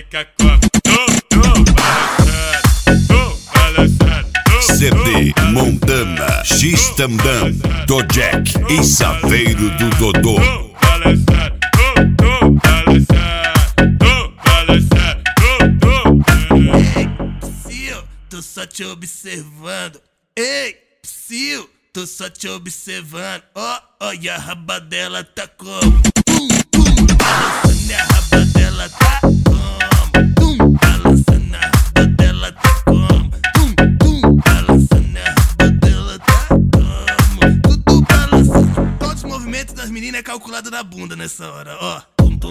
fica como? CD Montana, X Tamdam, Dojek e Saveiro do Dodô. Psil, tô só te observando. Ei, Psil, tô só te observando. Ó, e a raba dela tá como? Balançando, a raba dela tá como? Balançando, a raba dela tá como? Balançando, a raba dela tá como? Tudo balançando. Todos os movimentos das meninas é calculado na bunda nessa hora, ó.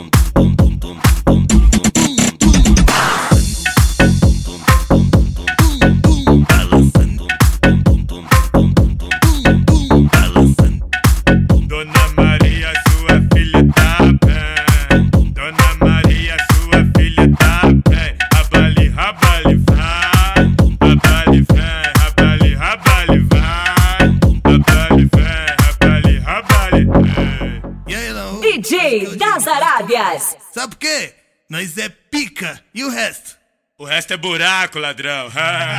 Dona Maria, sua filha tá bem. Dona Maria, sua filha tá bem. Rabali, rabali, vai. Rabali, vem, rabali, rabali, vai. Rabali, vem, rabali, rabali, vem. E aí, não? DJ das Arábias. Sabe por quê? Nós é pica. E o resto? O resto é buraco, ladrão.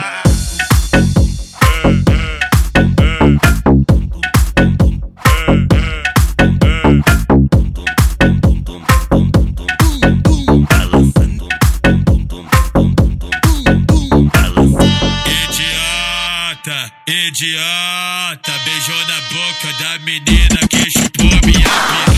Idiota, beijou na boca da menina que chupou minha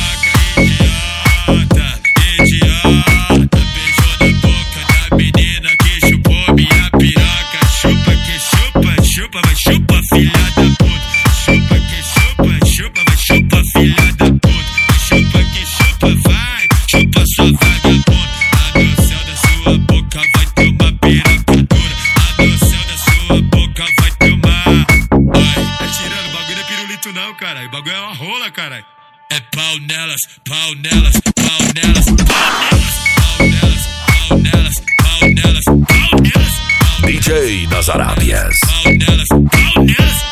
piroca. Idiota, beijou na boca da menina que chupou minha piroca. Chupa que chupa, chupa, vai chupa, filha da puta. Chupa que chupa, chupa, vai chupa, filha da puta. Chupa que chupa, vai, chupa sua vagabunda. Lá no céu da sua boca vai ter uma piroca dura. Lá no céu da sua boca vai ter uma... Tá tirando, o bagulho não é pirulito não, caralho. O bagulho é uma rola, caralho. É pau nelas, pau nelas, pau nelas, pau nelas, pau nelas, pau nelas, pau nelas, pau nelas. DJ das Arábias. Pau nelas, pau nelas.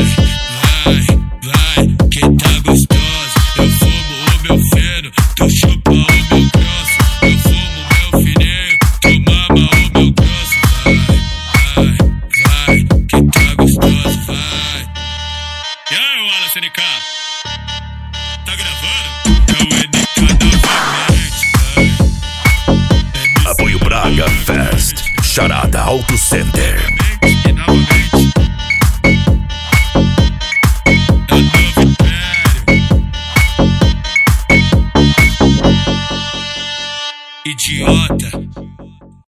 Vai, que tá gostoso. Eu fumo o meu feno, tu chupa o meu grosso. Eu fumo o meu fininho, tu mama o meu grosso. Vai, que tá gostoso, vai. E aí, Wallace NK? Tá gravando? É o NK novamente. Apoio Braga Fest, Charada Auto Center. E novamente. É o novo império. Idiota.